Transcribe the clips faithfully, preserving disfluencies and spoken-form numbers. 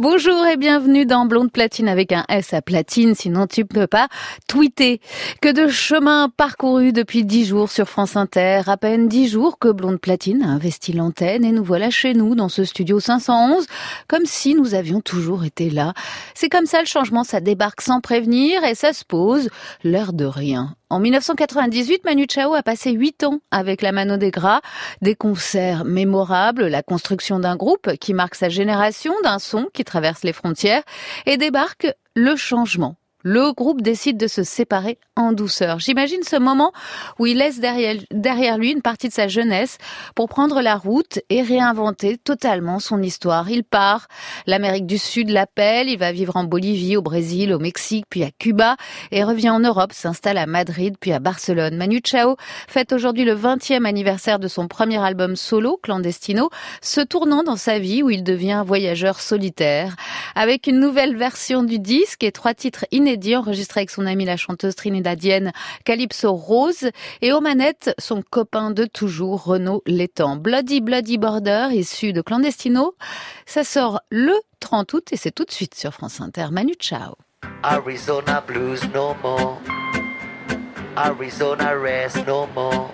Bonjour et bienvenue dans Blonde Platine avec un S à platine, sinon tu peux pas tweeter. Que de chemin parcouru depuis dix jours sur France Inter. À peine dix jours que Blonde Platine a investi l'antenne et nous voilà chez nous dans ce studio cinq cent onze, comme si nous avions toujours été là. C'est comme ça le changement, ça débarque sans prévenir et ça se pose, l'air de rien. En dix-neuf cent quatre-vingt-dix-huit, Manu Chao a passé huit ans avec la Mano Negra, des concerts mémorables, la construction d'un groupe qui marque sa génération, d'un son qui traverse les frontières, et débarque le changement. Le groupe décide de se séparer en douceur. J'imagine ce moment où il laisse derrière, derrière lui une partie de sa jeunesse pour prendre la route et réinventer totalement son histoire. Il part, l'Amérique du Sud l'appelle, il va vivre en Bolivie, au Brésil, au Mexique, puis à Cuba et revient en Europe, s'installe à Madrid, puis à Barcelone. Manu Chao fête aujourd'hui le vingtième anniversaire de son premier album solo, Clandestino, se tournant dans sa vie où il devient un voyageur solitaire. Avec une nouvelle version du disque et trois titres inédits enregistré avec son amie la chanteuse trinidadienne Calypso Rose et aux manettes son copain de toujours Renaud Létang. Bloody Bloody Border, issu de Clandestino, ça sort le trente août et c'est tout de suite sur France Inter. Manu Chao. Arizona blues no more, Arizona rest no more.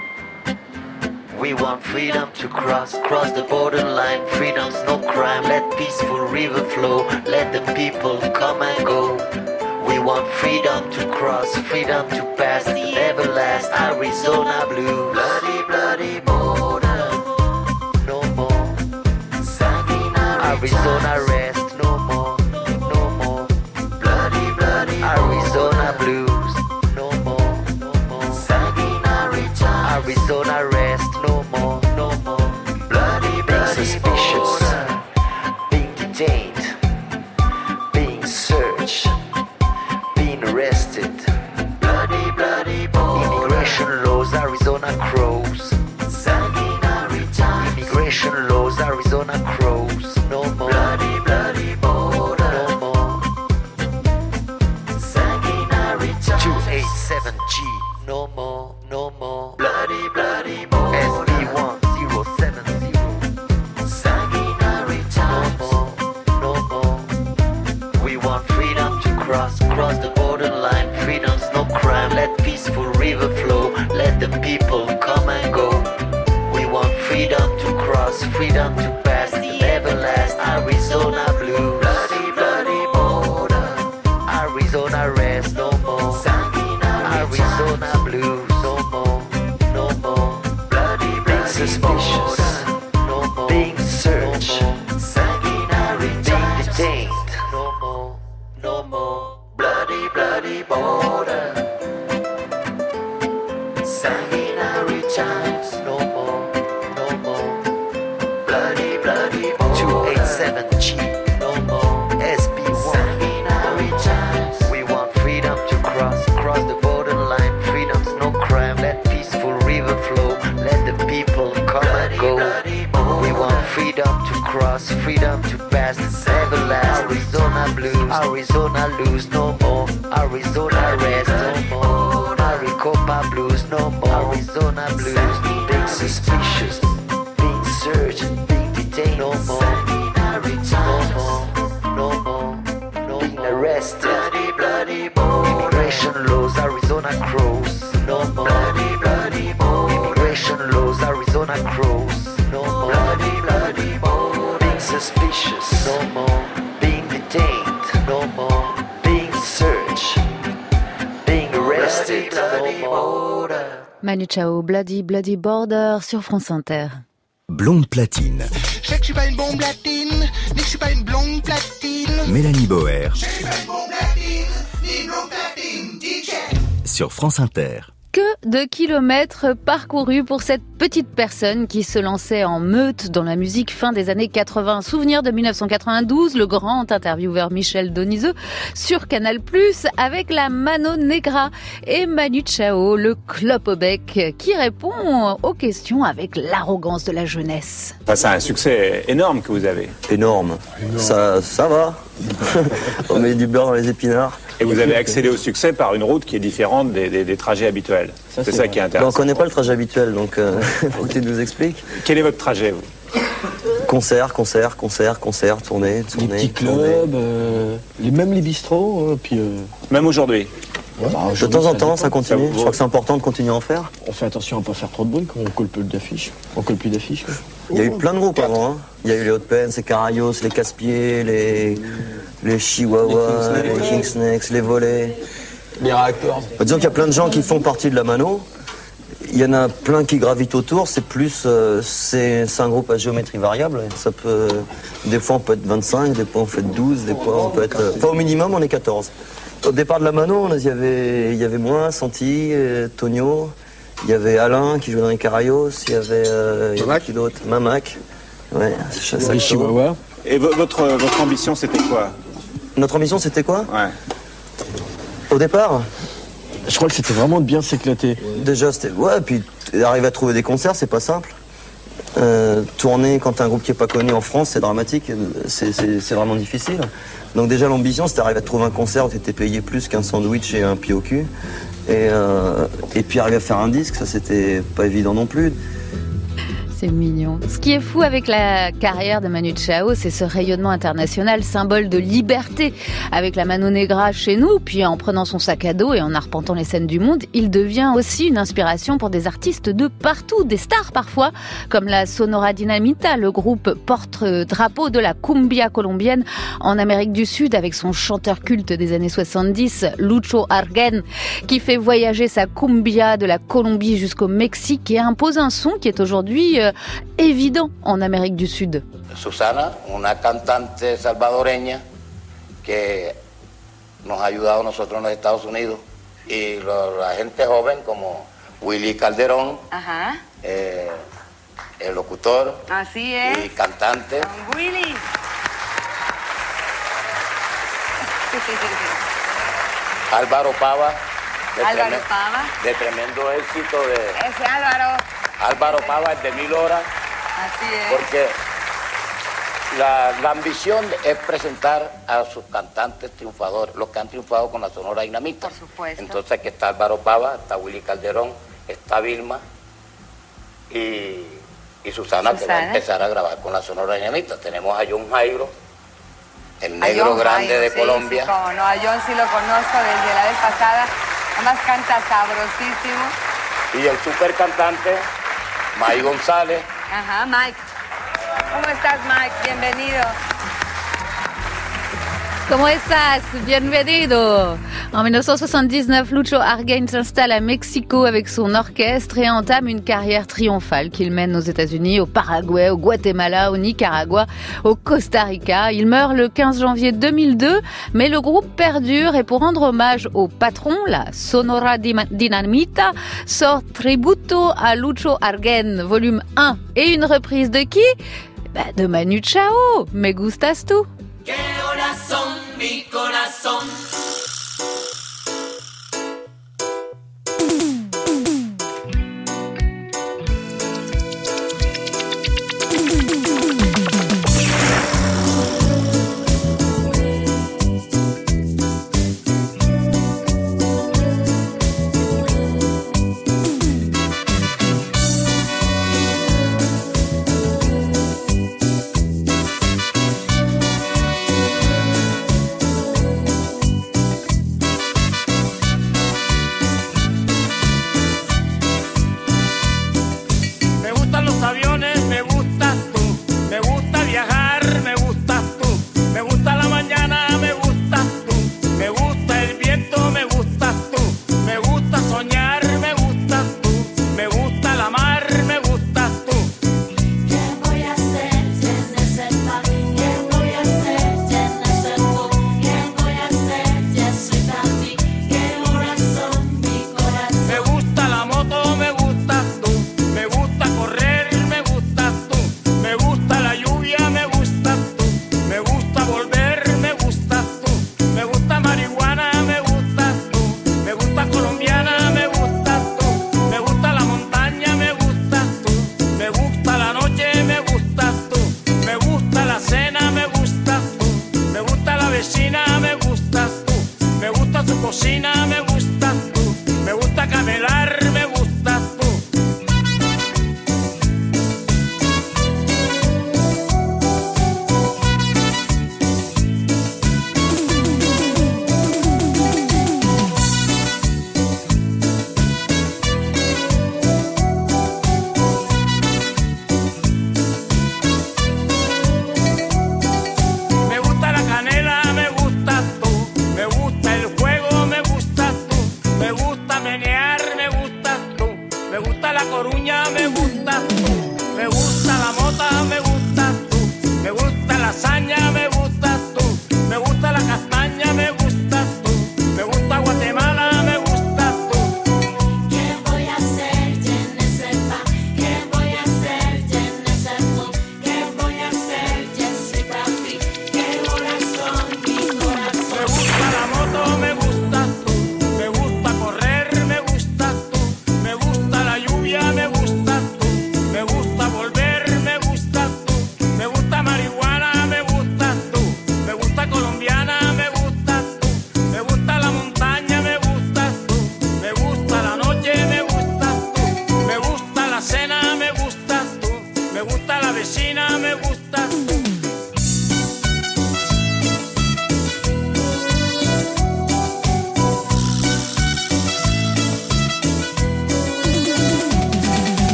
We want freedom to cross, cross the borderline. Freedom's no crime, let peaceful river flow. Let the people come and go. We want freedom to cross, freedom to pass the everlast Arizona blue. Bloody, bloody border, no more. Sanguinary Arizona rest, no more, no more. Bloody, bloody Arizona blues, no more, no more. Sanguinary time, Arizona rest, no more, no more. Bloody, bloody suspicious, being detained, being searched, arrested. Bloody, bloody border. Immigration laws, Arizona crows. Sanguinary times. Immigration laws, Arizona crows. No more. Bloody, bloody border. No more. Sanguinary times. two eighty-seven G. No more, no more. Bloody, bloody border. S B one zero seven zero. Sanguinary times. No more, no more. We want freedom to cross, cross the borderline. Freedom's no crime, let peaceful river flow. Let the people come and go. We want freedom to cross, freedom to pass the everlast Arizona blue. Bloody, bloody border, Arizona rest no more. Arizona blues no more, no more. Bloody, bloody suspicious, no more. Being searched, sanguinary, being detained, no more, no more. Bloody, bloody border, sanguinary times, no more, no more. Bloody, bloody border, two eighty-seven G, no more. S B one, sanguinary times. We want freedom to cross, cross the borderline. Freedom's no crime, let peaceful river flow. Let the people come bloody, and go. We want freedom to cross, freedom to pass the everlast Arizona blues. Arizona lose no more, Arizona rest no more. Maricopa blues no more, Arizona blues. Being suspicious, being searched, being detained no more, no more, no more, no being arrested. Bloody, bloody border. Immigration laws, Arizona crows no more. Bloody, bloody border. Immigration laws, Arizona crows no more. Bloody, bloody border. Being suspicious no more, being detained no more, being searched, being arrested no more. Manu Chao, Bloody Bloody Border sur France Inter. Blonde Platine. Je sais que je suis pas une blonde platine, ni que je suis pas une blonde platine. Mélanie Boer. Je suis pas une blonde platine, ni une blonde platine, D J. Sur France Inter. Que de kilomètres parcourus pour cette petite personne qui se lançait en meute dans la musique fin des années quatre-vingts. Souvenir de dix-neuf cent quatre-vingt-douze, le grand intervieweur Michel Deniseux sur Canal plus, avec la Mano Negra et Manu Chao, le clope au bec, qui répond aux questions avec l'arrogance de la jeunesse. Enfin, c'est un succès énorme que vous avez. Énorme. énorme. Ça, ça va. On met du beurre dans les épinards. Et vous avez accédé au succès par une route qui est différente des, des, des trajets habituels. Ça, c'est, c'est ça qui est intéressant. Ben, on ne connaît pas le trajet habituel, donc il euh, faut que tu nous expliques. Quel est votre trajet, vous ? Concert, concert, concert, concert, tournée, tournée. Les petits clubs, euh, les, même les bistrots, hein, puis... Euh... Même aujourd'hui. Ouais, bah, de temps en temps, ça continue. Ça, je crois que c'est important de continuer à en faire. On fait attention à ne pas faire trop de bruit quand on colle plus d'affiches. On colle plus d'affiches. Quoi. Il y a eu plein de groupes avant. Hein. Il y a eu les Hot Pens, les Carayos, les Casse-Pieds, les, les Chihuahuas, les King Snakes, les Volets. Les Reactors. Bah, disons qu'il y a plein de gens qui font partie de la Mano. Il y en a plein qui gravitent autour. C'est plus, euh, c'est, c'est un groupe à géométrie variable. Ça peut, des fois on peut être vingt-cinq, des fois on peut être douze, des fois on peut être. Enfin, au minimum, on est quatorze. Au départ de la Mano, il y avait, il y avait moi, Santi, Tonio, il y avait Alain qui jouait dans les Carayos, il y avait, euh, il y avait qui d'autre, Mamac, ouais, les Chihuahuas. Et v- votre, votre ambition, c'était quoi? Notre ambition, c'était quoi? Ouais. Au départ, je crois que c'était vraiment de bien s'éclater. Déjà, c'était ouais, puis arriver à trouver des concerts, c'est pas simple. Euh, tourner quand t'as un groupe qui est pas connu en France, c'est dramatique, c'est, c'est, c'est vraiment difficile. Donc déjà l'ambition, c'était d'arriver à trouver un concert où t'étais payé plus qu'un sandwich et un pied au cul. Et, euh, et puis arriver à faire un disque, ça c'était pas évident non plus. C'est mignon. Ce qui est fou avec la carrière de Manu Chao, c'est ce rayonnement international, symbole de liberté. Avec la Mano Negra chez nous, puis en prenant son sac à dos et en arpentant les scènes du monde, il devient aussi une inspiration pour des artistes de partout, des stars parfois, comme la Sonora Dinamita, le groupe porte-drapeau de la cumbia colombienne en Amérique du Sud, avec son chanteur culte des années soixante-dix, Lucho Arguen, qui fait voyager sa cumbia de la Colombie jusqu'au Mexique et impose un son qui est aujourd'hui euh, évident en Amérique du Sud. Susana, una cantante salvadoreña que nos ha ayudado a nosotros en los Estados Unidos y lo, la gente joven como Willy Calderón, Ajá. Eh, el locutor. Así es. Y cantante. Don Willy. Álvaro Pava. De Álvaro tremendo, Pava. De tremendo éxito de... Ese Álvaro. Álvaro Pava, el de Mil Horas. Así es. Porque la, la ambición es presentar a sus cantantes triunfadores, los que han triunfado con la Sonora Dinamita. Por supuesto. Entonces aquí está Álvaro Pava, está Willy Calderón, está Vilma y, y Susana, Susana, que va a empezar a grabar con la Sonora Dinamita. Tenemos a John Jairo, el A negro John grande Jairo, de sí, Colombia. Sí, cómo no, a John sí lo conozco desde la vez pasada. Además canta sabrosísimo. Y el super cantante, Mike González. Ajá, Mike. ¿Cómo estás, Mike? Bienvenido. Comment estás? Bienvenido! En dix-neuf cent soixante-dix-neuf, Lucho Arguen s'installe à Mexico avec son orchestre et entame une carrière triomphale qu'il mène aux États-Unis, au Paraguay, au Guatemala, au Nicaragua, au Costa Rica. Il meurt le quinze janvier deux mille deux, mais le groupe perdure et pour rendre hommage au patron, la Sonora Dinamita, sort Tributo a Lucho Arguen, volume un. Et une reprise de qui? Bah, de Manu Chao, Me Gustas Tu. ¡Qué corazón, mi corazón!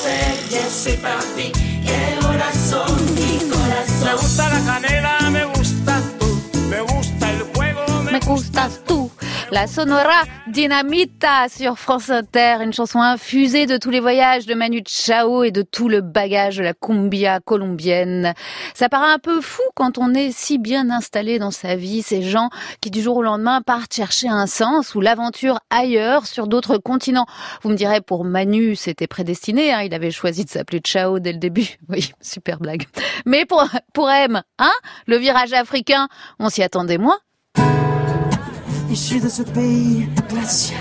sé, yes, c'est parti. Que corazón, mi corazón. Me gusta la canela, me gusta tú, me gusta el juego, Me gustas tú. La Sonora Dinamita sur France Inter, une chanson infusée de tous les voyages de Manu Chao et de tout le bagage de la cumbia colombienne. Ça paraît un peu fou quand on est si bien installé dans sa vie, ces gens qui du jour au lendemain partent chercher un sens ou l'aventure ailleurs, sur d'autres continents. Vous me direz, pour Manu, c'était prédestiné, hein, il avait choisi de s'appeler Chao dès le début. Oui, super blague. Mais pour, pour M, hein, le virage africain, on s'y attendait moins. Issu de ce pays glacial,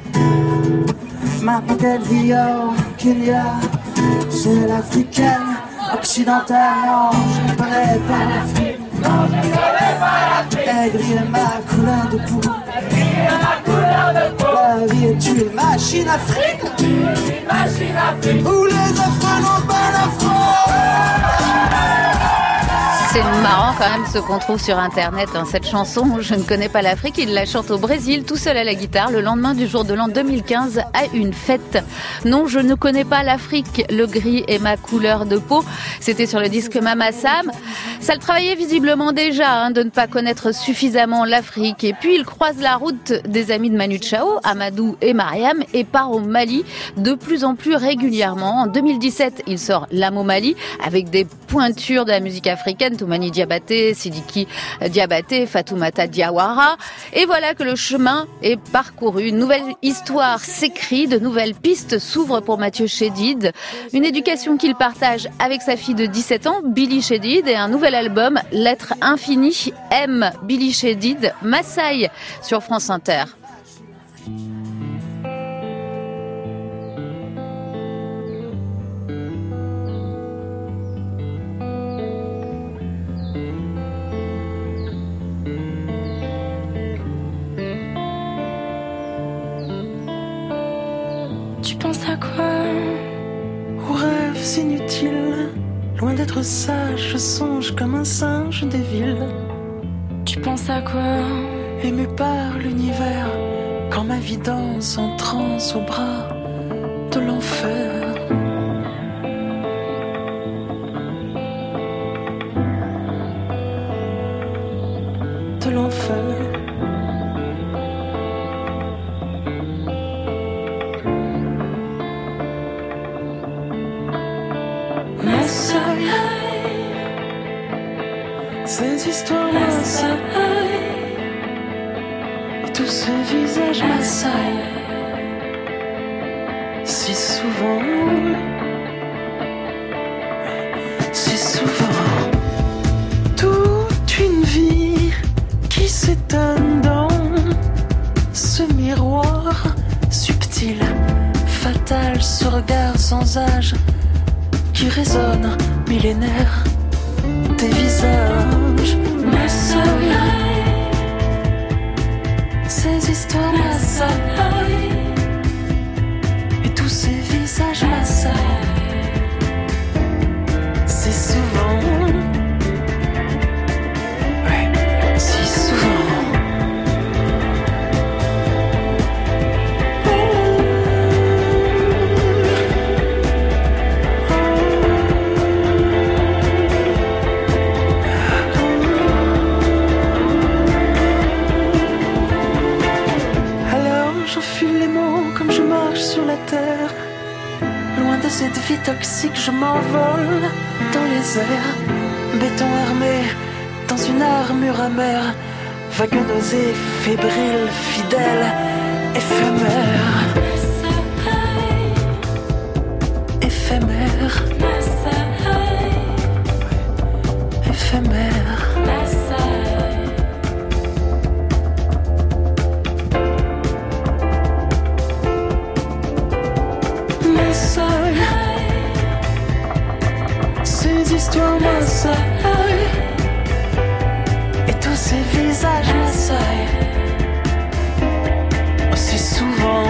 ma peut-être vie au Kenya, c'est l'africaine occidentale. Non, je ne connais pas l'Afrique. Non, je ne connais pas l'Afrique. Elle grille ma couleur de peau. La vie est une machine Afrique. Une machine Afrique. Où les Afro n'ont pas d'Afro. C'est marrant quand même ce qu'on trouve sur internet, hein. Cette chanson, Je ne connais pas l'Afrique, il la chante au Brésil, tout seul à la guitare, le lendemain du jour de l'an deux mille quinze, à une fête. Non, je ne connais pas l'Afrique, le gris est ma couleur de peau. C'était sur le disque Mama Sam. Ça le travaillait visiblement déjà, hein, de ne pas connaître suffisamment l'Afrique. Et puis il croise la route des amis de Manu Chao, Amadou et Mariam, et part au Mali de plus en plus régulièrement. En deux mille dix-sept, il sort L'âme au Mali, avec des pointures de la musique africaine, Toumani Diabaté, Sidiki Diabaté, Fatoumata Diawara. Et voilà que le chemin est parcouru. Une nouvelle histoire s'écrit, de nouvelles pistes s'ouvrent pour Mathieu Chédid. Une éducation qu'il partage avec sa fille de dix-sept ans, Billy Chédid, et un nouvel album, L'être infini, M. Billy Chédid, Massaï, sur France Inter. Tu penses à quoi? Aux rêves inutiles. Loin d'être sage, je songe comme un singe des villes. Tu penses à quoi? Ému par l'univers, quand ma vie danse en transe au bras de l'enfer. De l'enfer. Ces histoires Massaï, et tous ces visages Massaï, si souvent, si souvent, toute une vie qui s'étonne dans ce miroir subtil, fatal, ce regard sans âge qui résonne millénaire. Tes visages, Massaï, ces histoires Massaï, et tous ces visages Massaï, si souvent, ouais, si souvent. Loin de cette vie toxique, je m'envole dans les airs. Béton armé dans une armure amère, vague nausée, fébrile, fidèle, éphémère. Éphémère. Éphémère. Ces histoires Massaï, et tous ces visages Massaï, aussi souvent.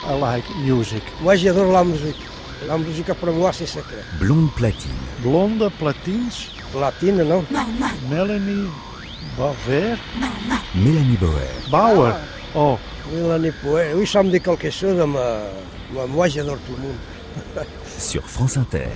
I like music. Moi, j'adore la musique. La musique, pour moi, c'est secret. Blonde platine. Blonde platines. Platine, non? Non, non. Mélanie Bauer. Non, non. Mélanie Bauer. Bauer. Ah. Oh. Mélanie Bauer. Oui, ça me dit quelque chose. Mais moi, j'adore tout le monde. Sur France Inter.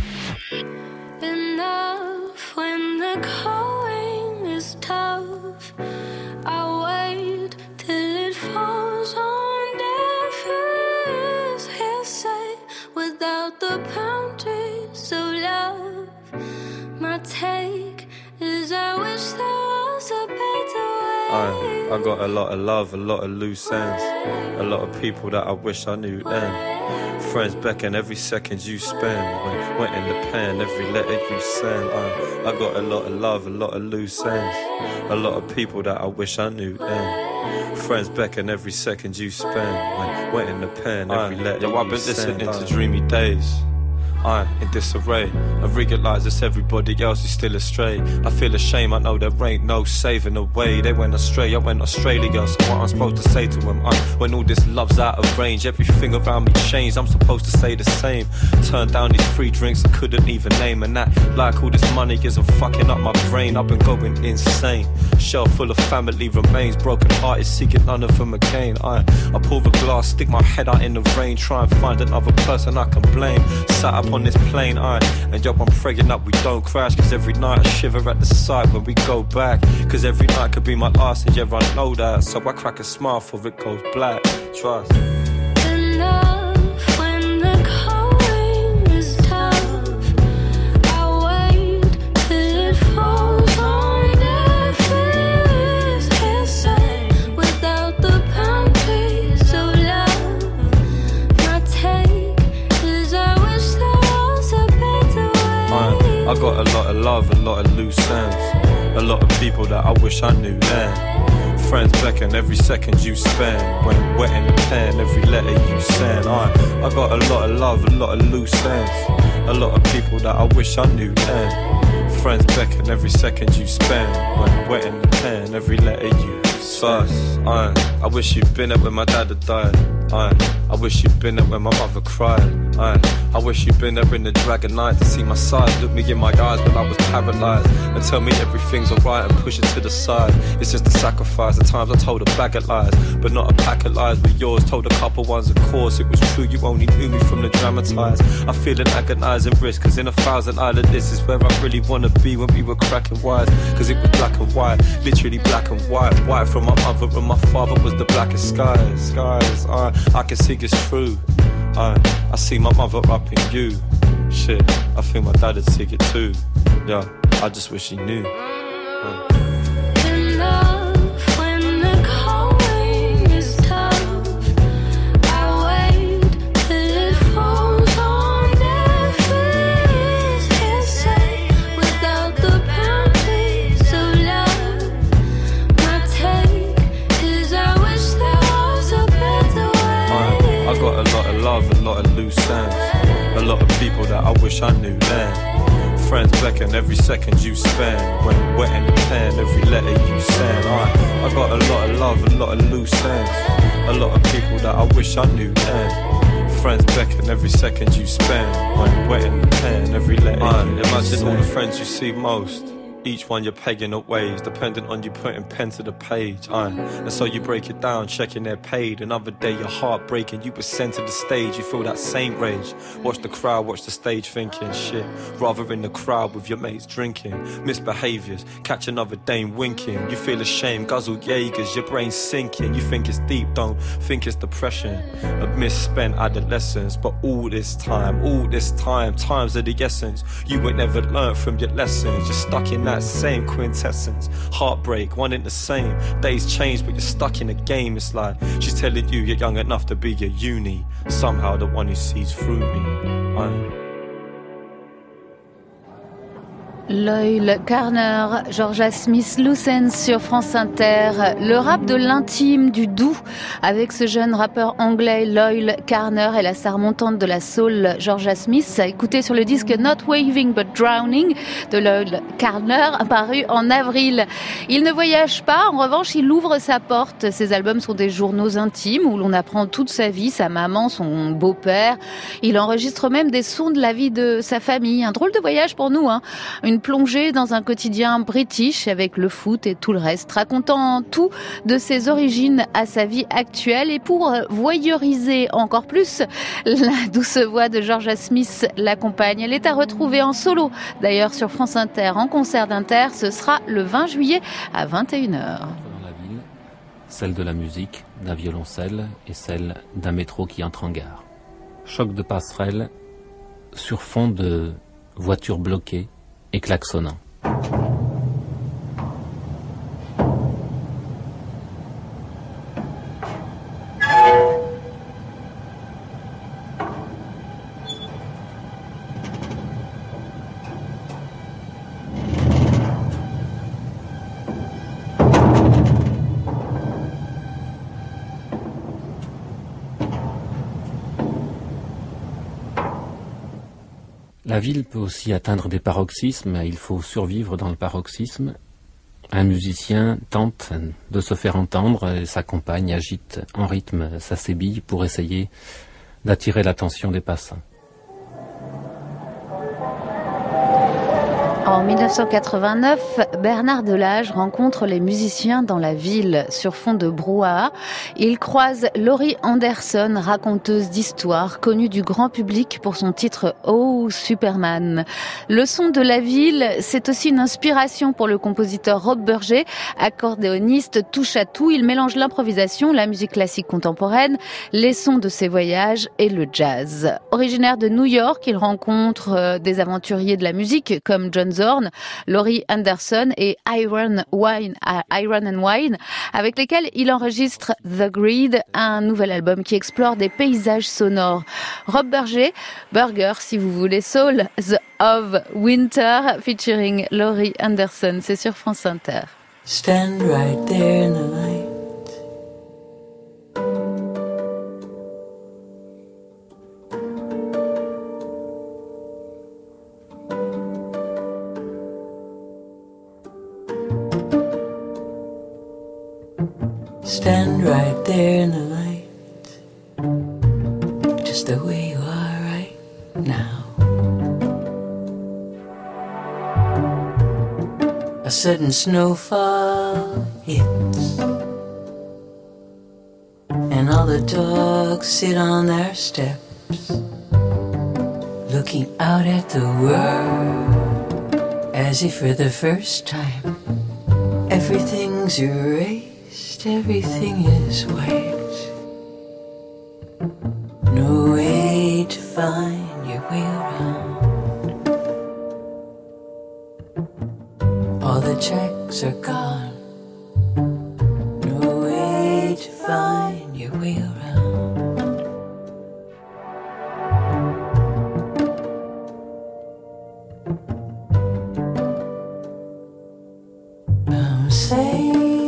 Enough when the going is tough. I wait till it falls on deaf ears. Hearsay without the boundaries of love. My take is I wish there was a better way. I, I got a lot of love, a lot of loose ends. A lot of people that I wish I knew then. Friends beckon every second you spend. Went, went in the pen, every letter you send. I, I got a lot of love, a lot of loose ends. A lot of people that I wish I knew then. Friends beckon every second you spend. Went, went in the pen, every I, letter yo, you I've been send. Listening I, to dreamy days. I in disarray. I realise it's everybody else is still astray. I feel ashamed, I know there ain't no saving the way. They went astray, I went Australia. So what I'm supposed to say to them? I, when all this love's out of range, everything around me changed. I'm supposed to say the same. Turn down these free drinks I couldn't even name. And that, like all this money isn't fucking up my brain. I've been going insane. Shelf full of family remains. Broken hearted, seeking none of them again. I, I pull the glass, stick my head out in the rain. Try and find another person I can blame. Sat up on this plane, I and yo, I'm praying up we don't crash. Cause every night I shiver at the sight when we go back. Cause every night could be my last, and yeah, I know that. So I crack a smile for it goes black. Trust. I got a lot of love, a lot of loose ends. A lot of people that I wish I knew then. Friends beckon every second you spend. When wet in the pen, every letter you send. I, I got a lot of love, a lot of loose ends. A lot of people that I wish I knew then. Friends beckon every second you spend. When wet in the pen, every letter you suss. I, I wish you'd been there when my dad had died. I, I wish you'd been there when my mother cried. I, I wish you'd been there in the dragon night to see my side. Look me in my eyes when I was paralysed and tell me everything's alright and push it to the side. It's just a sacrifice. At times I told a bag of lies, but not a pack of lies with yours. Told a couple ones, of course it was true. You only knew me from the dramatised. I feel an agonising risk, cause in a thousand island this is where I really wanna be when we were cracking wise. Cause it was black and white, literally black and white. White from my mother and my father was the blackest skies. Skies, I, I can see it's true. I, I see my mother up in you. Shit, I think my dad would see it too. Yeah, I just wish he knew. Uh. A lot of people that I wish I knew then. Friends beckon every second you spend. When wet in the pen, every letter you send. I, I got a lot of love, a lot of loose ends. A lot of people that I wish I knew then. Friends beckon every second you spend. When wet in the pen, every letter I, you imagine send. All the friends you see most. Each one you're pegging at ways, dependent on you putting pen to the page. Aye. And so you break it down, checking they're paid. Another day you're heartbreaking, you were sent to the stage. You feel that same rage. Watch the crowd, watch the stage thinking shit. Rather in the crowd with your mates drinking. Misbehaviours, catch another dame winking. You feel ashamed, guzzle Jaegers, your brain's sinking. You think it's deep, don't think it's depression. A misspent adolescence. But all this time, all this time, times of the essence. You ain't never learned from your lessons. You're stuck in that same quintessence. Heartbreak, one in the same. Days change but you're stuck in a game. It's like she's telling you you're young enough to be your uni. Somehow the one who sees through me. I Loyle Carner, Georgia Smith, Loose Ends sur France Inter. Le rap de l'intime, du doux, avec ce jeune rappeur anglais Loyle Carner et la star montante de la soul Georgia Smith. Écoutez sur le disque Not Waving But Drowning de Loyle Carner, paru en avril. Il ne voyage pas, en revanche, il ouvre sa porte. Ses albums sont des journaux intimes où l'on apprend toute sa vie, sa maman, son beau-père. Il enregistre même des sons de la vie de sa famille. Un drôle de voyage pour nous, hein. Une plongée dans un quotidien british avec le foot et tout le reste, racontant tout de ses origines à sa vie actuelle. Et pour voyeuriser encore plus, la douce voix de Georgia Smith l'accompagne. Elle est à retrouver en solo, d'ailleurs sur France Inter, en concert d'Inter. Ce sera le vingt juillet à vingt et une heures. Dans la ville, celle de la musique, d'un violoncelle et celle d'un métro qui entre en gare. Choc de passerelle sur fond de voitures bloquées et klaxonnant. La ville peut aussi atteindre des paroxysmes, il faut survivre dans le paroxysme. Un musicien tente de se faire entendre et sa compagne agite en rythme sa sébille pour essayer d'attirer l'attention des passants. En dix-neuf cent quatre-vingt-neuf, Bernard Delage rencontre les musiciens dans la ville sur fond de brouhaha. Il croise Laurie Anderson, raconteuse d'histoires, connue du grand public pour son titre « Oh, Superman ». Le son de la ville, c'est aussi une inspiration pour le compositeur Rob Burger, accordéoniste touche à tout. Il mélange l'improvisation, la musique classique contemporaine, les sons de ses voyages et le jazz. Originaire de New York, il rencontre des aventuriers de la musique comme John Zorn, Laurie Anderson et Iron Wine, Iron and Wine, avec lesquels il enregistre The Greed, un nouvel album qui explore des paysages sonores. Rob Burger, Burger si vous voulez, Soul of Winter, featuring Laurie Anderson, c'est sur France Inter. Stand right there in the light. Stand right there in the light, just the way you are right now. A sudden snowfall hits, and all the dogs sit on their steps, looking out at the world, as if for the first time everything's erased. Everything is white. No way to find your way around. All the tracks are gone. No way to find your way around. I'm saying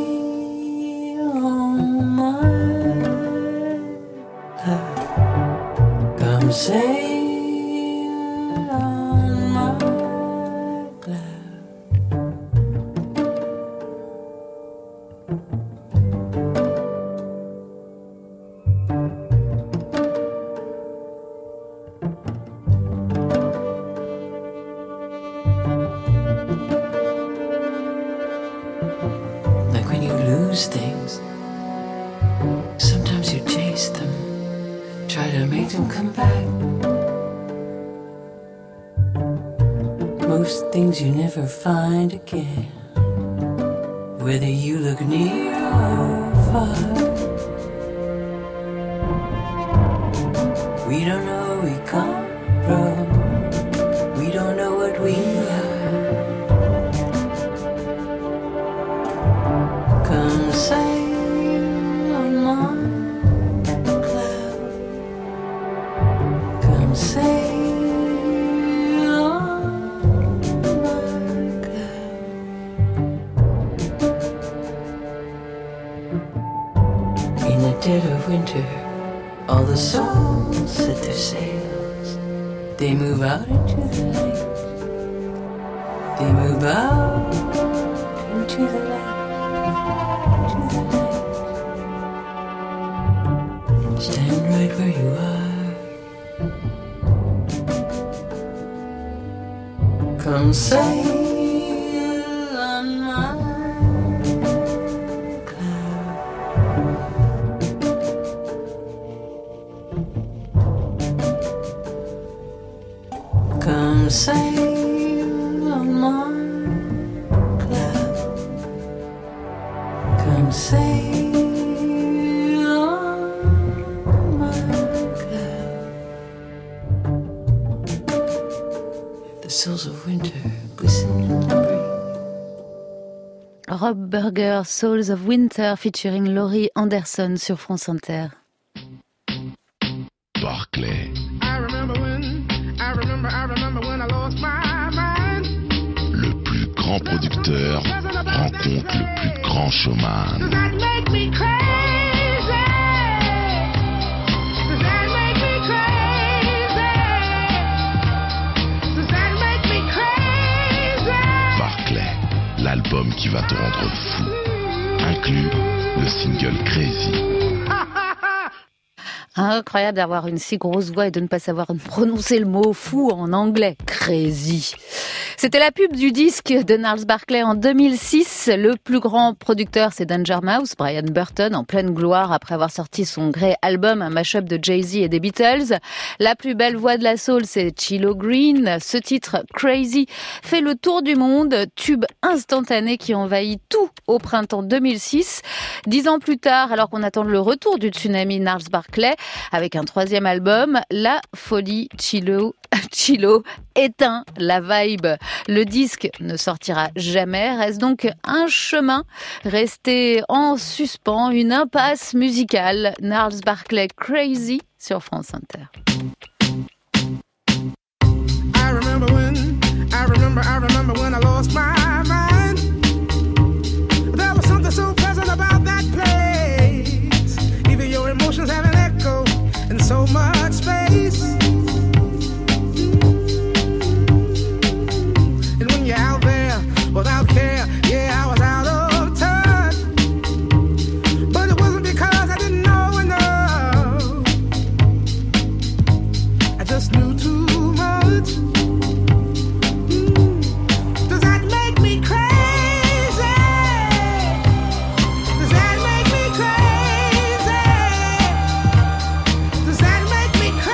sail on my cloud. Like when you lose things, sometimes you chase them, try to make them come back. Most things you never find again, whether you look near or far. We don't know where we come from, we don't know what we are. Come sail on my cloud, come sail on my winter, all the souls set their sails. They move out into the light. They move out into the light. Into the light. Stand right where you are. Come sail on my Come sail on my cloud. Come sail on my cloud. The souls of winter glisten in the breeze. Rob Burger, Souls of Winter, featuring Laurie Anderson sur France Inter. Barclay. Le plus grand producteur rencontre le plus grand showman. Barclay, l'album qui va te rendre fou. Inclut le single Crazy. Incroyable d'avoir une si grosse voix et de ne pas savoir prononcer le mot fou en anglais. Crazy. C'était la pub du disque de Gnarls Barkley en deux mille six. Le plus grand producteur, c'est Danger Mouse, Brian Burton, en pleine gloire après avoir sorti son Grey album, un mash-up de Jay-Z et des Beatles. La plus belle voix de la soul, c'est Chilo Green. Ce titre, Crazy, fait le tour du monde, tube instantané qui envahit tout au printemps deux mille six. Dix ans plus tard, alors qu'on attend le retour du tsunami Gnarls Barkley, avec un troisième album, la folie Chilo, Chilo éteint la vibe. Le disque ne sortira jamais, reste donc un chemin resté en suspens, une impasse musicale. Gnarls Barkley Crazy sur France Inter. I remember when, I remember, I remember when I lost my mind. There was something so pleasant about that place. Even your emotions have an echo in so much space. And when you're out there without care, yeah, I was out of touch. But it wasn't because I didn't know enough. I just knew too much. Does that make me crazy? Does that make me crazy? Does that make me crazy?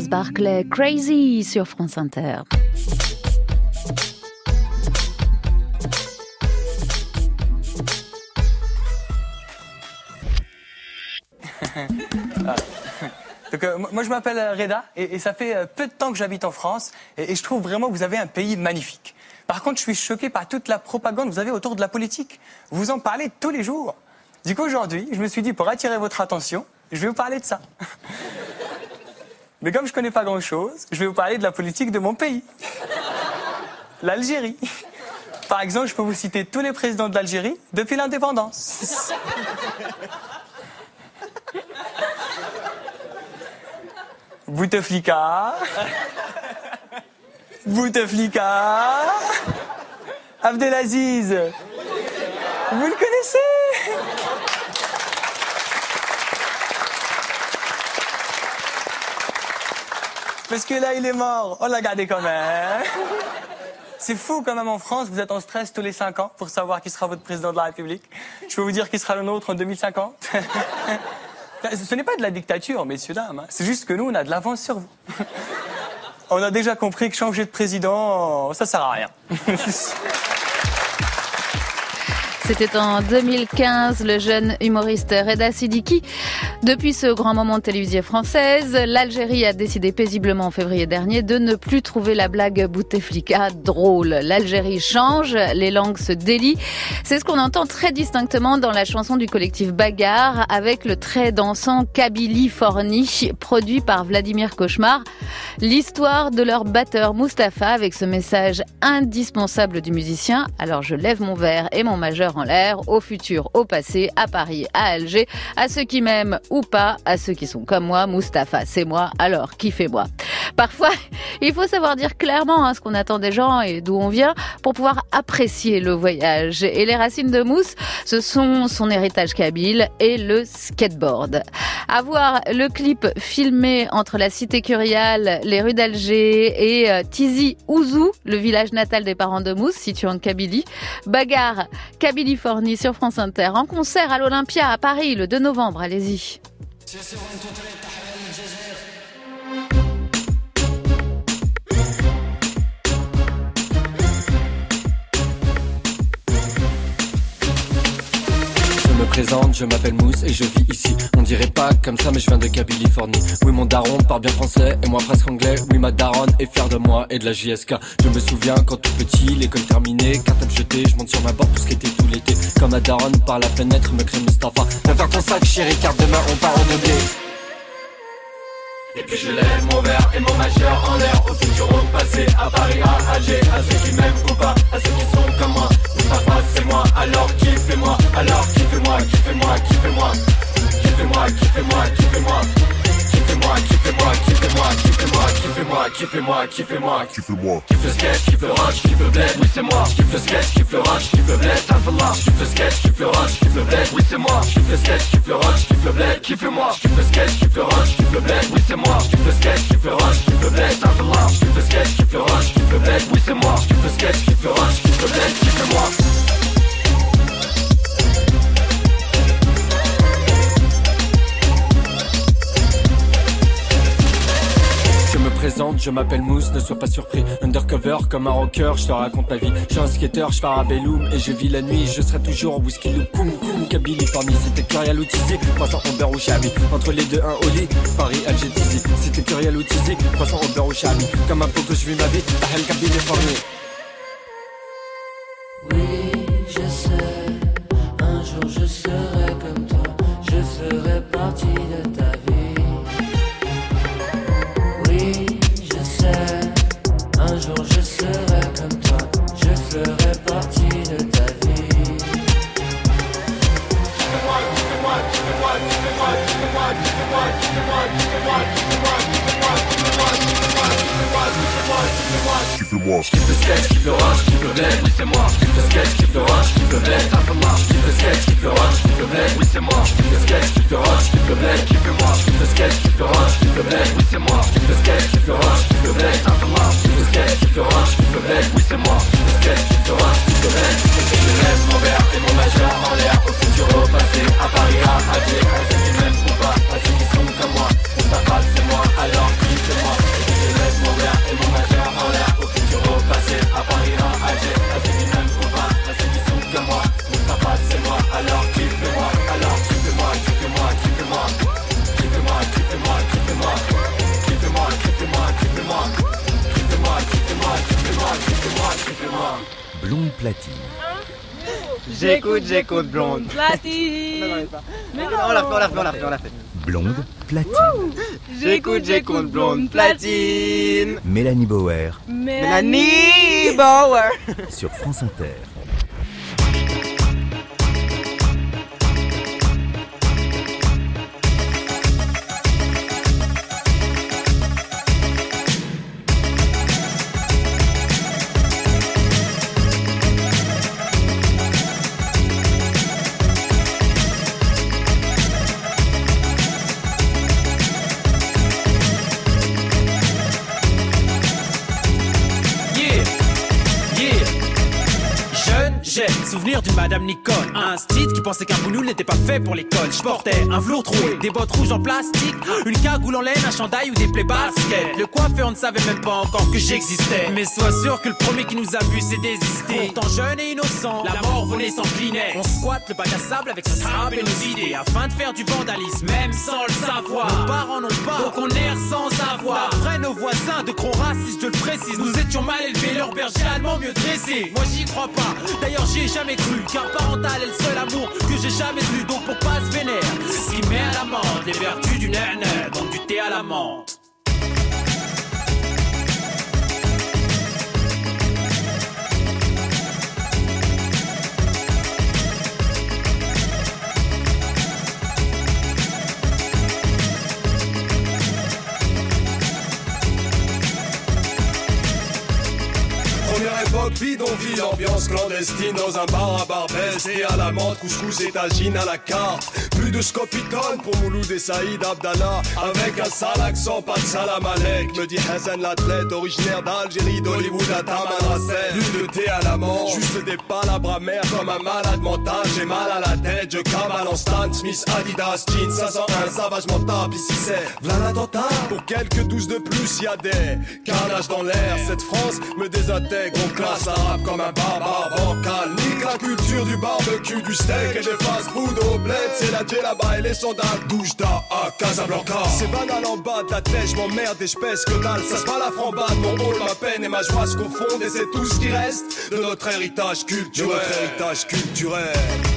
Gnarls Barclay, Crazy sur France Inter. Donc, euh, moi je m'appelle Reda et, et ça fait euh, peu de temps que j'habite en France et, et je trouve vraiment que vous avez un pays magnifique. Par contre, je suis choqué par toute la propagande que vous avez autour de la politique. Vous en parlez tous les jours. Du coup, aujourd'hui, je me suis dit, pour attirer votre attention, je vais vous parler de ça. Mais comme je connais pas grand-chose, je vais vous parler de la politique de mon pays. L'Algérie. Par exemple, je peux vous citer tous les présidents de l'Algérie depuis l'indépendance. Bouteflika, Bouteflika, Abdelaziz, vous le connaissez? Parce que là, il est mort, on l'a gardé quand même. C'est fou quand même en France, vous êtes en stress tous les cinq ans pour savoir qui sera votre président de la République. Je peux vous dire qui sera le nôtre en deux mille cinquante. Ce n'est pas de la dictature, messieurs, dames. C'est juste que nous, on a de l'avance sur vous. On a déjà compris que changer de président, ça sert à rien. C'était en deux mille quinze, le jeune humoriste Reda Siddiqui. Depuis ce grand moment de télévision française, l'Algérie a décidé paisiblement en février dernier de ne plus trouver la blague Bouteflika drôle. L'Algérie change, les langues se délient. C'est ce qu'on entend très distinctement dans la chanson du collectif Bagarre avec le très dansant Kabylie Forni, produit par Vladimir Cauchemar. L'histoire de leur batteur Mustapha avec ce message indispensable du musicien. Alors je lève mon verre et mon majeur en l'air, au futur, au passé, à Paris, à Alger, à ceux qui m'aiment ou pas, à ceux qui sont comme moi. Mustapha, c'est moi, alors kiffez-moi. Parfois, il faut savoir dire clairement hein, ce qu'on attend des gens et d'où on vient pour pouvoir apprécier le voyage. Et les racines de Mousse, ce sont son héritage kabyle et le skateboard. À voir le clip filmé entre la cité curiale, les rues d'Alger et euh, Tizi Ouzou, le village natal des parents de Mousse, situé en Kabylie. Bagarre, Kabylie Forni sur France Inter, en concert à l'Olympia à Paris le deux novembre. Allez-y. Je me présente, je m'appelle Mousse et je vis ici. On dirait pas comme ça mais je viens de Kabylie Forni. Oui mon daron parle bien français et moi presque anglais. Oui ma daronne est fière de moi et de la J S K. Je me souviens quand tout petit, l'école terminée, cartable jetée, je monte sur ma porte pour skater tout l'été. Quand ma daronne par la fenêtre me crée Mustapha. Viens faire ton sac chérie car demain on part en oubli. Et puis je lève mon verre et mon majeur en l'air. Au futur, au passé, à Paris, à Alger. À ceux qui m'aiment ou pas, à ceux qui sont comme moi. Mustapha c'est moi, alors kiffez-moi. Alors kiffez-moi, kiffez-moi, kiffez-moi. Kiffez-moi, kiffez-moi, kiffez-moi. Kiffez-moi, kiffez-moi, kiffez-moi, kiffez-moi, kiffez-moi, kiffez-moi, kiffez-moi, kiffez-moi. Kiffe le sketch, kiffe le rush, kiffe le bled, oui c'est moi. Kiffe le sketch, kiffe le rush, kiffe le bled, Alphallah. Kiffe le sketch, kiffe le rush, kiffe le bled, oui c'est moi. Kiffe le sketch, kiffe le rush, kiffe le bled, kiffez-moi. Kiffe le sketch, kiffe le rush, kiffe le bled, oui c'est moi. Kiffe le sketch, kiffe le rush, kiffe le bled, Alphallah. Kiffe le sketch, kiffe le rush, kiffe le bled, oui c'est moi. Kiffe le sketch, kiffe le rush, kiffe le bled, kiffez-moi. Je me présente, je m'appelle Mousse, ne sois pas surpris. Undercover comme un rocker, je te raconte ma vie. Je suis un skater, je pars à Belloum et je vis la nuit. Je serai toujours whisky loop, koum koum, Kabylie Forni. C'était Curial ou Tizi, trois cents au beurre ou Chabi. Entre les deux, un au lit, Paris, Alger, Tizi. C'était Curial ou Tizi, trois cents au beurre ou Chabi. Comme un peu que je vis ma vie, Tahel Kabylie Forni. Oui, je sais, un jour je serai comme toi, je ferai partie de ta vie. Oui, je sais, un jour je serai comme toi, je ferai partie de ta vie. Kiffez-moi, kiffez-moi, kiffez-moi, kiffez-moi, kiffez-moi, kiffez-moi, kiffez-moi, kiffez-moi, kiffez-moi, kiffez-moi, kiffez-moi, kiffez-moi, kiffez-moi, kiffez-moi, kiffez-moi. Kiffez-moi. Je kiffe le sketch, kiffe le rush, kiffe le bled, oui c'est moi. Je kiffe le sketch, kiffe le rush, kiffe le bled, Alphallah. Je kiffe le sketch, kiffe le rush, kiffe le bled, oui c'est moi. Je kiffe le sketch, kiffe le rush, kiffe le bled, kiffez-moi. Je kiffe le sketch, kiffe le rush, kiffe le bled, oui c'est moi. Je kiffe le sketch, kiffe le rush, kiffe le bled, Alphallah. Je kiffe le sketch, kiffe le rush, kiffe le bled, oui c'est moi. Je kiffe le sketch, kiffe le rush, kiffe le bled. Et je lève mon verre et mon majeur en l'air. Au futur, au passé, à Paris, à Alger. À ceux qui m'aiment ou pas, à ceux qui sont comme moi. Mustapha c'est moi, alors kiffez-moi. Blonde Platine. J'écoute, j'écoute Blonde Platine. Non, non, pas. Mais non, on l'a fait, on l'a fait, on l'a fait, on l'a fait. Blonde Platine. Wouh. J'écoute, j'écoute Blonde Platine. Mélanie Bauer. Mélanie Bauer. Sur France Inter. Souvenir d'une Madame Nicole, un style qui pensait qu'un boulot n'était pas fait pour l'école. Je portais un velours troué, des bottes rouges en plastique, une cagoule en laine, un chandail ou des plaies baskets. Le coiffeur ne savait même pas encore que j'existais. Mais sois sûr que le premier qui nous a vu s'est désisté. Pourtant jeune et innocent, la mort venait s'incliner. On squatte le bac à sable avec sa sable et nos idées, afin de faire du vandalisme, même sans le savoir. Nos parents n'ont pas, donc on erre sans avoir. Après nos voisins de gros racistes, je le précise, nous étions mal élevés, leur berger allemand mieux dressé. Moi j'y crois pas, d'ailleurs j'y ai jamais cru, car parental est le seul amour que j'ai jamais vu. Donc pour pas se vénère, ce qui met à l'amende les vertus du nana, donc du thé à la menthe. Bidonville, ambiance clandestine dans un bar à Barbès et à la menthe, couscous et tagine à la carte. Plus de scopitone pour Mouloud et Saïd Abdallah, avec un sale accent, pas de salam alek, me dit Hassan l'athlète, originaire d'Algérie, d'Hollywood à Tamanrasset. Plus de thé à la menthe, juste des palabres amères comme un malade mental. J'ai mal à la tête, je cavale en Stan Smith, Adidas, jeans, cinq cent un, savage mental. Ici c'est v'là l'attentat, pour quelques douze de plus, y'a des carnages dans l'air. Cette France me désintègre, on classe arabe comme un barbare bancal. Nique la culture du barbecue, du steak et des fast-food au bled. C'est la djellaba et les sandales Doujda à Casablanca. C'est banal en bas de la tête, j'm'emmerde et j'pèse que dalle. Ça se pas la frambade, mon rôle, ma peine et ma joie se confondent. Et c'est tout ce qui reste de notre héritage culturel. De notre héritage culturel.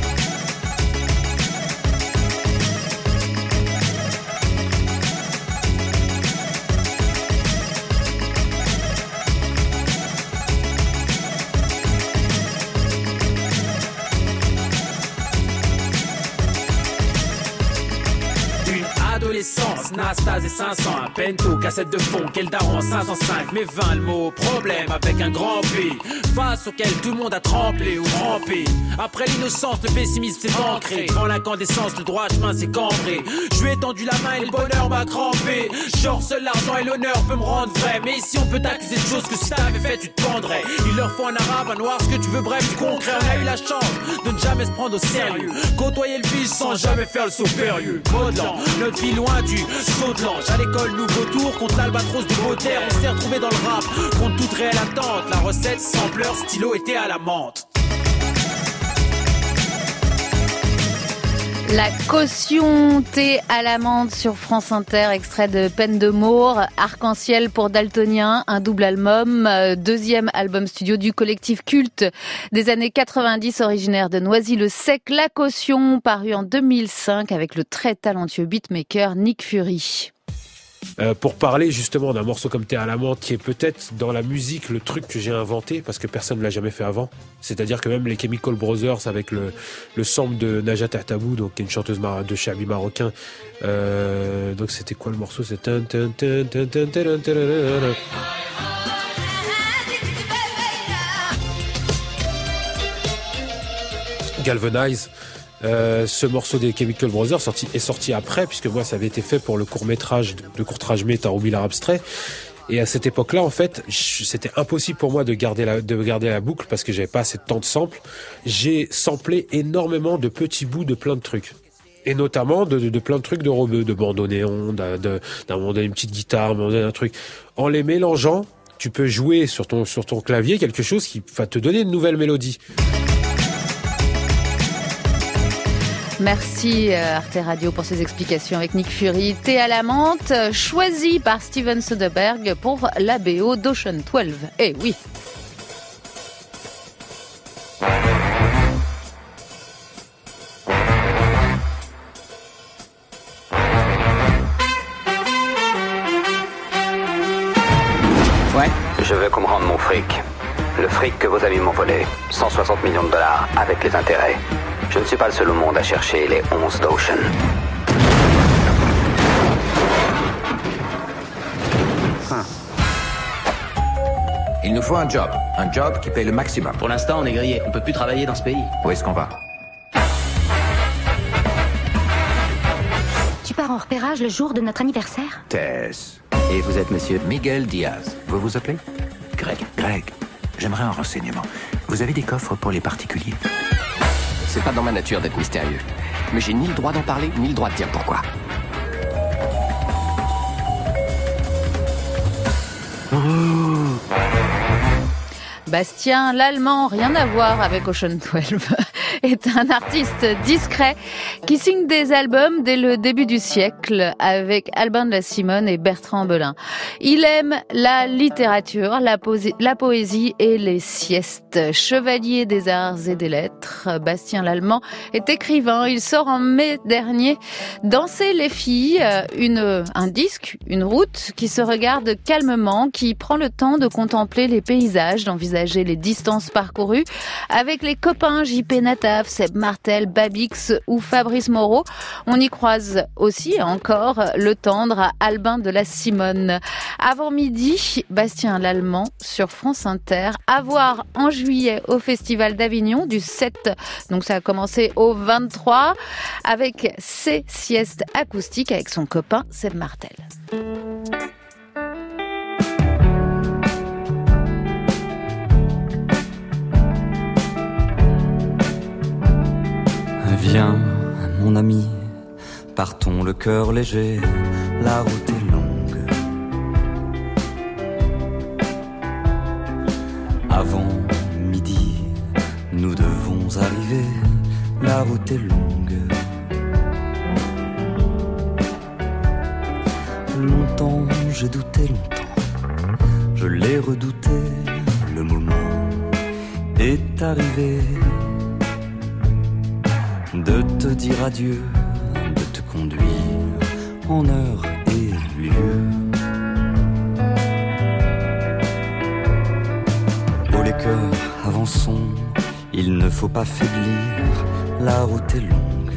Adolescence, Nastase et cinq cents, un Pento, cassette de fond, quel daron cinq cent cinq, mais vingt le mot, problème avec un grand P, face auquel tout le monde a tremblé ou trempé. Après l'innocence, le pessimisme s'est ancré, devant l'incandescence, le droit chemin s'est cambré. Je lui ai tendu la main et le bonheur m'a crampé. Genre seul l'argent et l'honneur peut me rendre vrai, mais ici on peut t'accuser de choses que si t'avais fait tu te pendrais. Il leur faut un arabe, un noir, ce que tu veux, bref du concret. On a eu la chance de ne jamais se prendre au sérieux, côtoyer le vice sans jamais faire le saut périlleux. Modelant, notre vie loin du saut de l'ange. À l'école, nouveau tour contre l'albatros de Baudelaire. On s'est retrouvé dans le rap contre toute réelle attente. La recette, sampleur, stylo était à la menthe. La caution thé à l'amande sur France Inter, extrait de Peine de Maure, Arc-en-ciel pour Daltonien, un double album, deuxième album studio du collectif culte des années quatre-vingt-dix, originaire de Noisy-le-Sec. La caution, paru en deux mille cinq avec le très talentueux beatmaker Nick Fury. Euh, pour parler justement d'un morceau comme Thé à la menthe qui est peut-être dans la musique le truc que j'ai inventé parce que personne ne l'a jamais fait avant. C'est-à-dire que même les Chemical Brothers avec le, le sample de Najat Tahtabou, donc qui est une chanteuse mar- de Chabi marocain. Euh, donc c'était quoi le morceau? C'est Galvanize. Euh, ce morceau des Chemical Brothers sorti, est sorti après, puisque moi ça avait été fait pour le court-métrage de court-métrage Taroubi abstrait. Et à cette époque-là, en fait, je, c'était impossible pour moi de garder la, de garder la boucle parce que j'avais pas assez de temps de sample. J'ai samplé énormément de petits bouts de plein de trucs. Et notamment de, de, de plein de trucs de rebeu, de bandoneon, de, de, d'un moment donné une petite guitare, d'un moment donné un truc. En les mélangeant, tu peux jouer sur ton, sur ton clavier quelque chose qui va te donner une nouvelle mélodie. Merci Arte Radio pour ces explications avec Nick Fury. Thé à la menthe, choisi par Steven Soderbergh pour la B O d'Ocean douze. Eh oui. mon fric. Le fric que vos amis m'ont volé. cent soixante millions de dollars avec les intérêts. Je ne suis pas le seul au monde à chercher les onces d'Ocean. Hein. Il nous faut un job. Un job qui paye le maximum. Pour l'instant, on est grillé. On peut plus travailler dans ce pays. Où est-ce qu'on va? Tu pars en repérage le jour de notre anniversaire? Tess. Et vous êtes monsieur Miguel Diaz. Vous vous appelez? Greg. Greg, j'aimerais un renseignement. Vous avez des coffres pour les particuliers? C'est pas dans ma nature d'être mystérieux. Mais j'ai ni le droit d'en parler, ni le droit de dire pourquoi. Bastien Lallemand, rien à voir avec Ocean douze, est un artiste discret qui signe des albums dès le début du siècle avec Albin de la Simone et Bertrand Belin. Il aime la littérature, la, posi- la poésie et les siestes. Chevalier des arts et des lettres, Bastien Lallemand est écrivain. Il sort en mai dernier Danser les filles, une, un disque, une route qui se regarde calmement, qui prend le temps de contempler les paysages, d'envisager les distances parcourues avec les copains J P Nataf, Seb Martel, Babix ou Fabrice Moreau. On y croise aussi et encore le tendre Albin de la Simone. Avant midi, Bastien Lallemand sur France Inter. À voir en juillet au Festival d'Avignon du sept, donc ça a commencé au vingt-trois, avec ses siestes acoustiques avec son copain Seb Martel. Viens, mon ami, partons le cœur léger, la route est longue. Avant midi, nous devons arriver, la route est longue. Longtemps, j'ai douté longtemps, je l'ai redouté, le moment est arrivé. De te dire adieu, de te conduire en heure et lieu. Oh les cœurs, avançons, il ne faut pas faiblir, la route est longue.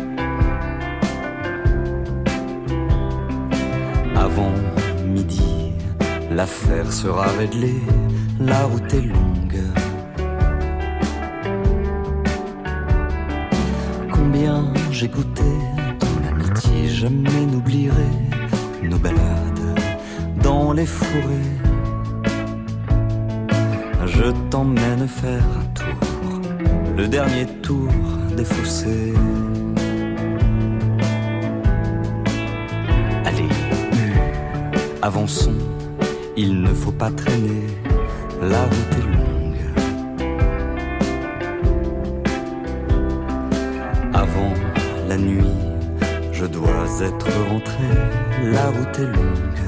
Avant midi, l'affaire sera réglée, la route est longue. Combien j'ai goûté ton amitié, jamais n'oublierai nos balades dans les forêts. Je t'emmène faire un tour, le dernier tour des fossés. Allez, avançons, il ne faut pas traîner, la route est longue. Avant la nuit, je dois être rentré, la route est longue.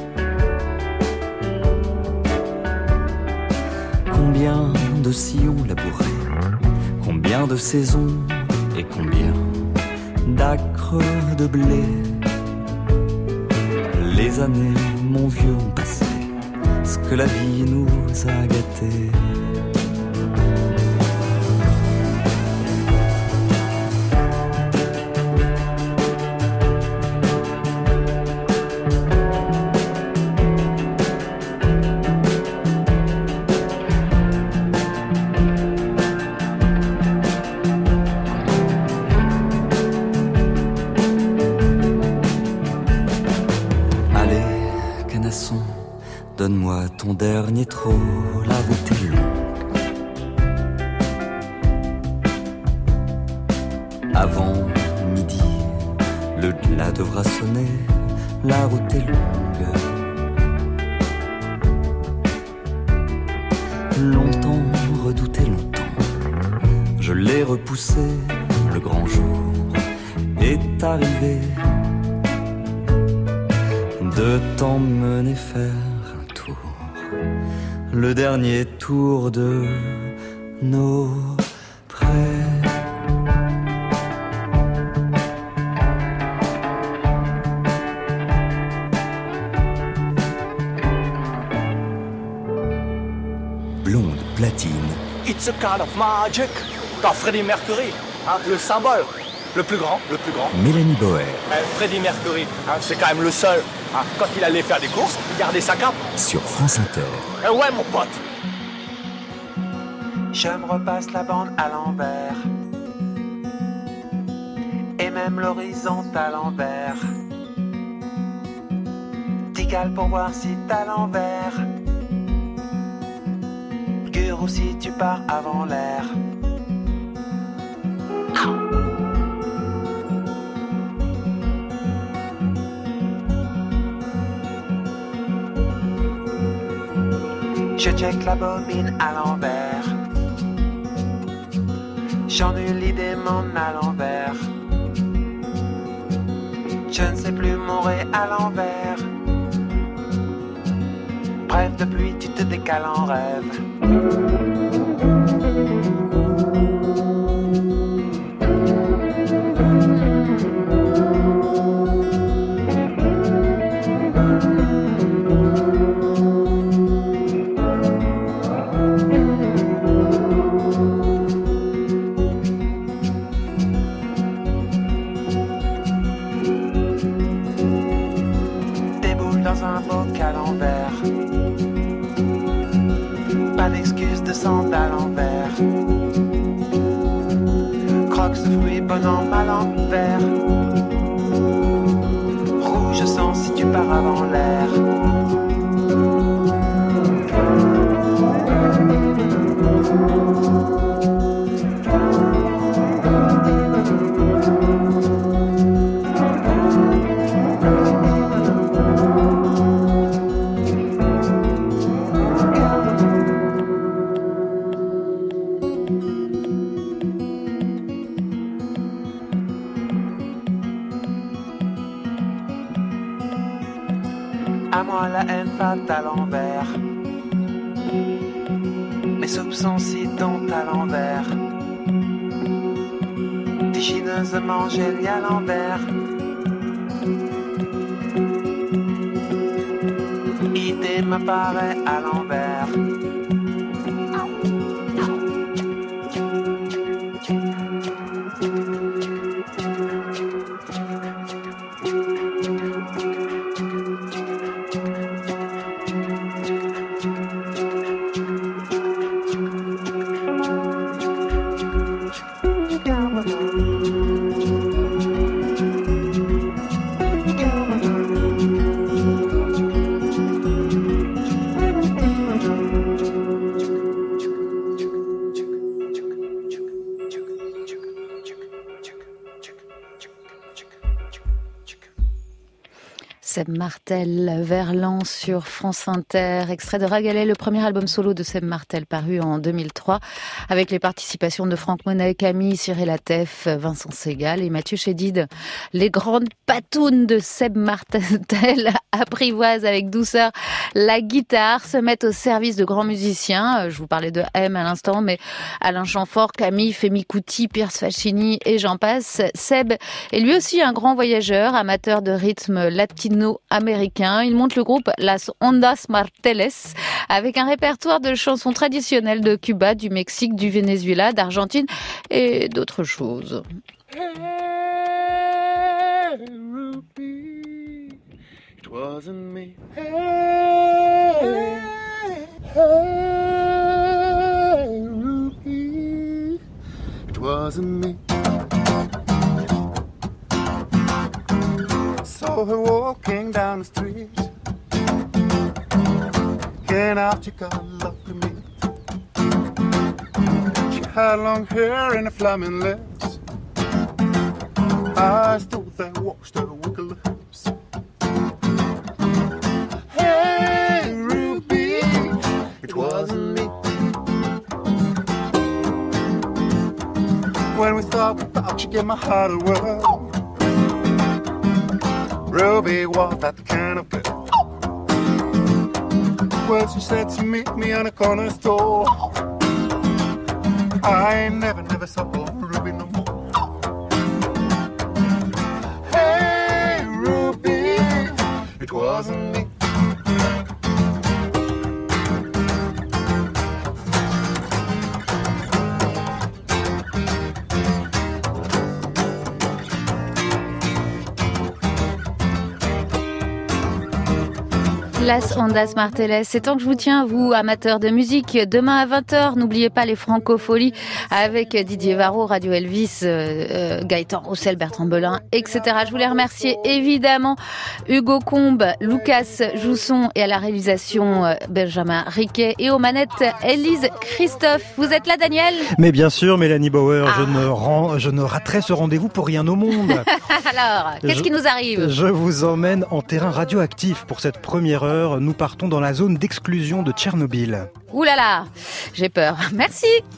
Combien de sillons labourés, combien de saisons et combien d'acres de blé. Les années, mon vieux, ont passé, ce que la vie nous a gâtés. Donne-moi ton dernier trot, la route est longue. Avant midi, le glas devra sonner, la route est longue. Longtemps, redouté longtemps, je l'ai repoussé, le grand jour est arrivé de t'emmener faire le dernier tour de nos prés. Blonde Platine. It's a kind of magic. Dans Freddie Mercury, hein, le symbole, le plus grand, le plus grand. Mélanie Boer. Euh, Freddie Mercury, hein, c'est quand même le seul. Hein, quand il allait faire des courses, il gardait sa cape. Sur France Inter. Eh ouais, mon pote. Je me repasse la bande à l'envers. Et même l'horizon à l'envers. T'égale pour voir si t'as l'envers. Guru si tu pars avant l'air. Je check la bobine à l'envers. J'ennuie l'idée mon à l'envers. Je ne sais plus mourir à l'envers. Bref, depuis tu te décales en rêve. À l'envers. Croque ce fruit bon an mal en vert. Rouge sang si tu pars avant l'air. À moi la haine fat à l'envers. Mes soupçons si tombent à l'envers. Tigineusement génie à l'envers. Idée m'apparaît à l'envers. Seb Martel, Verlan sur France Inter, extrait de Ragalet, le premier album solo de Seb Martel paru en deux mille trois, avec les participations de Franck Monet, Camille, Cyril Atef, Vincent Segal et Mathieu Chédid. Les grandes patounes de Seb Martel apprivoisent avec douceur la guitare, se mettent au service de grands musiciens. Je vous parlais de M à l'instant, mais Alain Chamfort, Camille, Femi Kuti, Pierce Faccini et j'en passe. Seb est lui aussi un grand voyageur, amateur de rythme latino-américain. Il monte le groupe Las Ondas Marteles avec un répertoire de chansons traditionnelles de Cuba, du Mexique, du Venezuela, d'Argentine et d'autres choses. Hey, Ruby, it wasn't me. Hey, hey, Ruby, it wasn't me. Saw her walking down the street. Getting out, she got a lovely meat. She had long hair and a flaming lips. I stood there, watched her wiggle her hips. Hey, Ruby, it wasn't me. When we thought about you, gave my heart a whirl. Ruby was that kind of girl. Well, she said she'd meet me on a corner store. I never, never saw Ruby no more. Hey, Ruby, it wasn't me. Las Ondas Marteles. C'est tant que je vous tiens, vous, amateurs de musique. Demain à vingt heures, n'oubliez pas les Francofolies avec Didier Varro, Radio Elvis, euh, euh, Gaëtan Roussel, Bertrand Belin, et cetera. Je voulais remercier évidemment Hugo Combe, Lucas Jousson et à la réalisation euh, Benjamin Riquet et aux manettes Élise Christophe. Vous êtes là, Daniel ? Mais bien sûr, Mélanie Bauer, Ah. je ne rends, je ne raterai ce rendez-vous pour rien au monde. Alors, qu'est-ce Je- qui nous arrive ? Je vous emmène en terrain radioactif pour cette première heure. Nous partons dans la zone d'exclusion de Tchernobyl. Ouh là là, j'ai peur. Merci.